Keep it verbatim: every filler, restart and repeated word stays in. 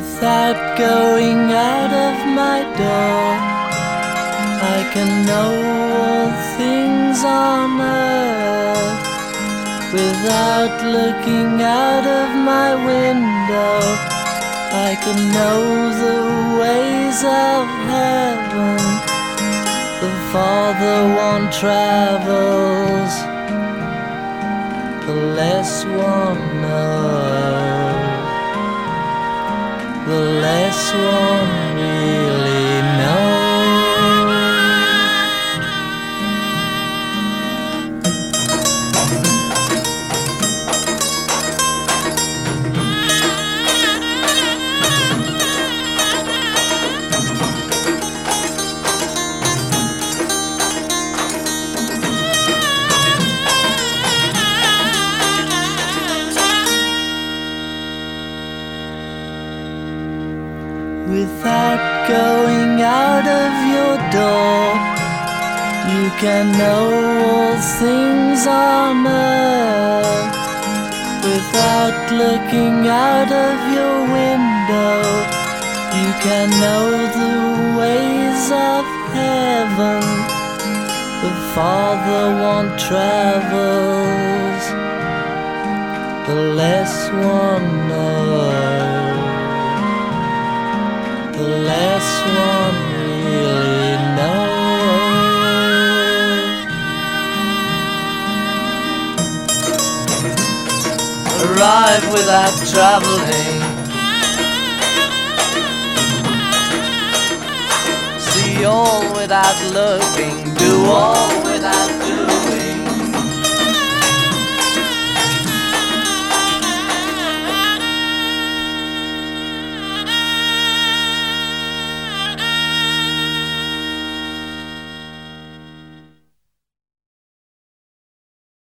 Without going out of my door, I can know all things on earth. Without looking out of my window, I can know the ways of heaven. The farther one travels, the less one knows, the less one really knows. Without going out of your door, you can know all things on earth. Without looking out of your window, you can know the ways of heaven. The farther one travels, the less one knows, the less one really knows. Arrive without traveling, see all without looking, do all without doing.